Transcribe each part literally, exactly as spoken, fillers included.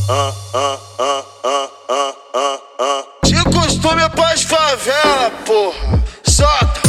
De costume pras favela, porra. Solta.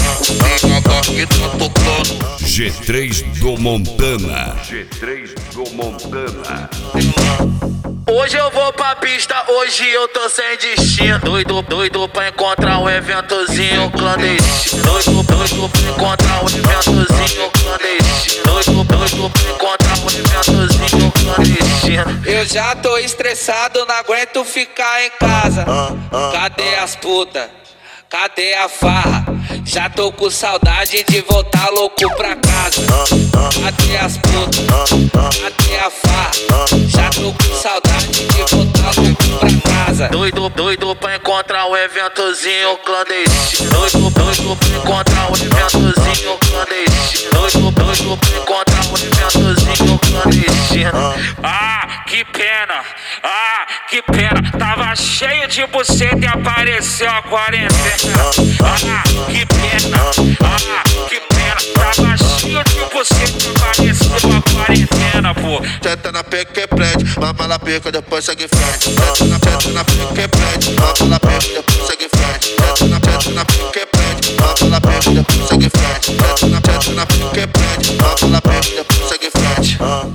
G três do Montana. G três do Montana. Hoje eu vou pra pista, hoje eu tô sem destino. Doido, doido pra encontrar um eventozinho clandestino. Doido, doido pra encontrar um eventozinho clandestino. Doido, doido pra encontrar um eventozinho clandestino. Eu já tô estressado, não aguento ficar em casa. Cadê as putas? Cadê a farra? Já tô com saudade de voltar louco pra casa. Cadê as putas? Cadê a farra? Já tô com saudade de voltar louco pra casa. Doido, doido pra encontrar um eventozinho clandestino. Doido, doido pra encontrar um eventozinho clandestino. Doido, doido pra encontrar um eventozinho clandestino. Ah, que pena, ah, que pena. Tava cheio de buceta e apareceu a quarentena. Ah, que pena, ah, que pena. Tava cheio de buceta e apareceu a quarentena, pô. Senta na pica que prende, mama na pica, depois segue em frente. Senta na, senta na pica que prende, mama na pica, depois segue em frente. Senta na, senta na pica que prende, mama na pica, depois segue em frente. Senta na, senta na pica que prende, mama na pica, depois segue em frente.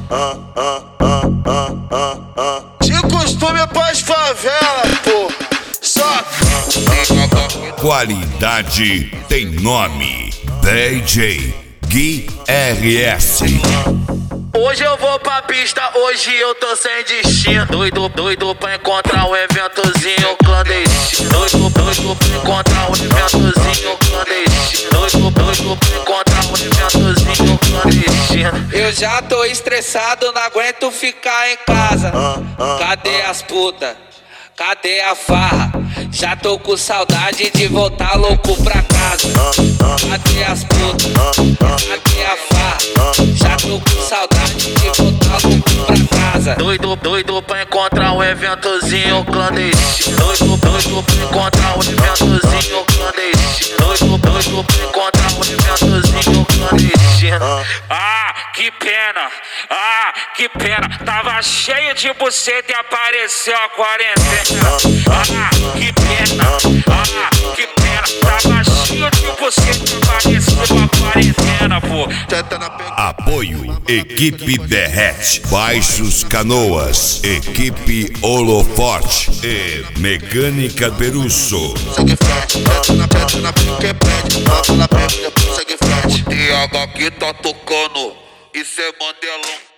De costume pras favela, porra. Solta. Qualidade tem nome. D J Gui R S. Hoje eu vou pra pista, hoje eu tô sem destino. Doido, doido pra encontrar um eventozinho clandestino. Doido, doido pra encontrar um eventozinho clandestino. Doido, doido pra encontrar um eventozinho clandestino. Eu já tô estressado, não aguento ficar em casa. Cadê as putas? Cadê a farra? Já tô com saudade de voltar louco pra casa. Cadê as putas? Cadê a farra? Já tô com saudade de voltar louco pra casa. Doido, doido pra encontrar um eventozinho clandestino. Doido, doido pra encontrar um eventozinho clandestino. Doido, doido pra encontrar um eventozinho clandestino. Ah, que pena, ah, que pena. Tava cheio de buceta e apareceu a quarentena. Ah, que pena, ah, que pena. Tava cheio de buceta e apareceu a quarentena, pô. Senta na pica. Apoio Equipe Derrete, Baixos Canoas, Equipe Holoforte e Mecânica Berusso. Segue em frente. Senta na, senta na pica que prende, mama na pica, depois segue em frente. T H que tá tocando, isso é Mandelão.